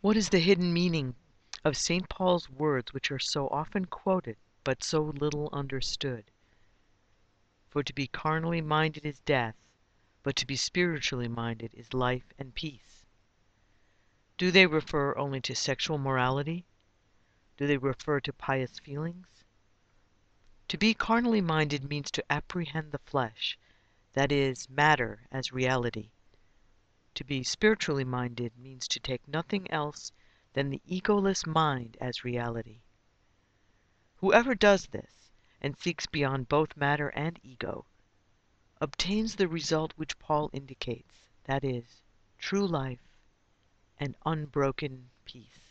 What is the hidden meaning of St. Paul's words, which are so often quoted but so little understood? For to be carnally minded is death, but to be spiritually minded is life and peace. Do they refer only to sexual morality? Do they refer to pious feelings? To be carnally minded means to apprehend the flesh, that is, matter, as reality. To be spiritually minded means to take nothing else than the egoless mind as reality. Whoever does this, and seeks beyond both matter and ego, obtains the result which Paul indicates, that is, true life and unbroken peace.